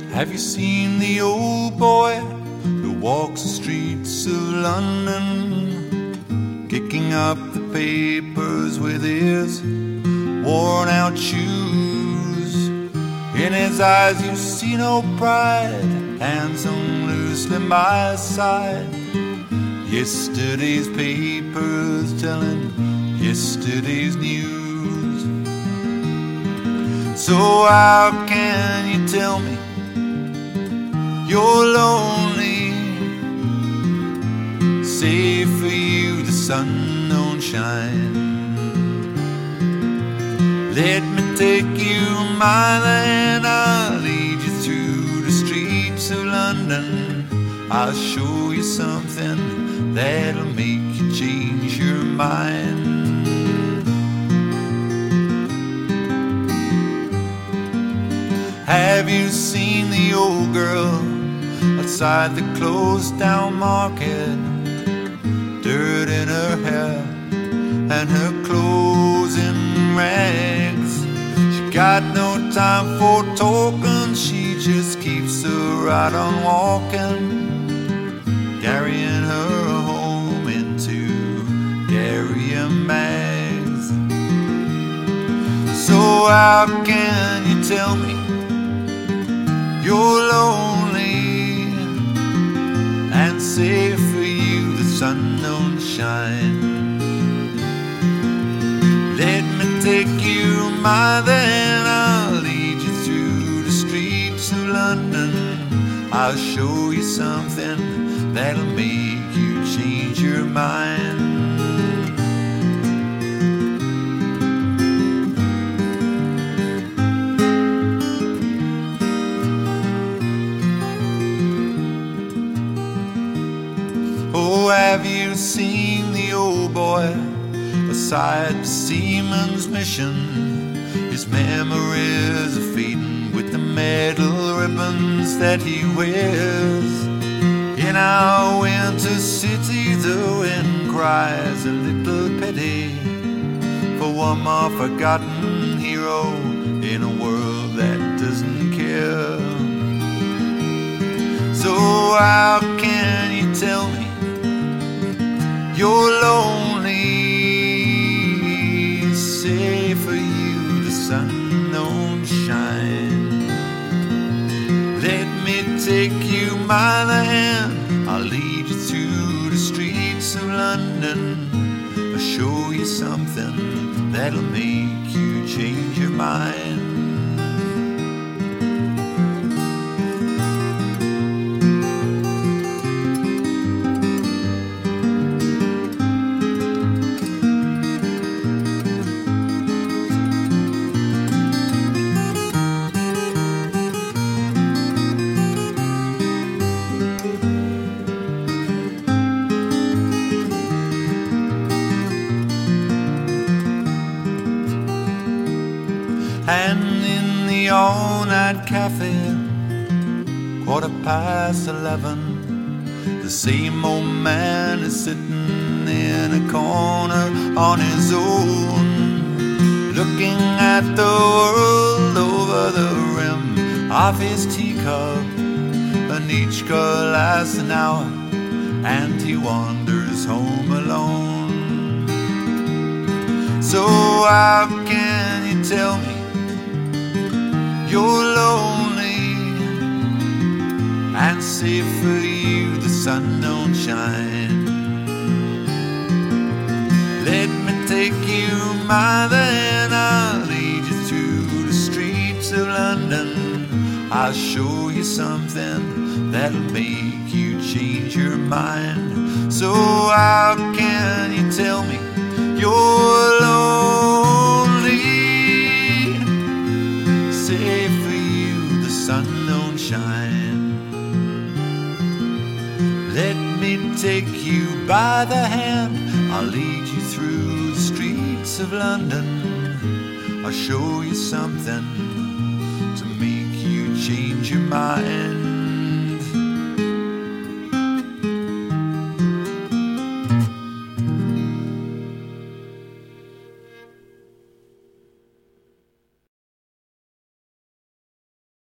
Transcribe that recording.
Have you seen the old boy who walks the streets of London, kicking up the papers with his worn out shoes? In his eyes you see no pride, hands hung loosely by his side. Yesterday's papers telling yesterday's news. So how can you tell me you're lonely? Save for you the sun don't shine. Let me take you my land, I'll lead you through the streets of London. I'll show you something that'll make you change your mind. Have you seen the old girl outside the closed down market? Dirt in her hair and her clothes in rags. She got no time for talking, she just keeps her right on walking, carrying her home into carrying bags. So how can you tell me you're lonely and say for you the sun don't shine? Let me take you my then, I'll lead you through the streets of London. I'll show you something that'll make you change your mind. Oh, have you seen the old boy beside the seaman's mission? His memories are fading with the metal ribbons that he wears. In our winter city the wind cries a little pity for one more forgotten hero in a world that doesn't care. So how can you tell me you're lonely? Say for you the sun don't shine. Let me take you by the hand, I'll lead you through the streets of London. I'll show you something that'll make you change your mind. And in the all-night cafe, 11:15, the same old man is sitting in a corner on his own, looking at the world over the rim of his teacup. And each girl lasts an hour, and he wanders home alone. So how can you tell me you're lonely and say for you the sun don't shine? Let me take you my then, I'll lead you through the streets of London. I'll show you something that'll make you change your mind. So how can you tell me you're lonely? Say for you the sun don't shine. Let me take you by the hand, I'll lead you through the streets of London. I'll show you something to make you change your mind.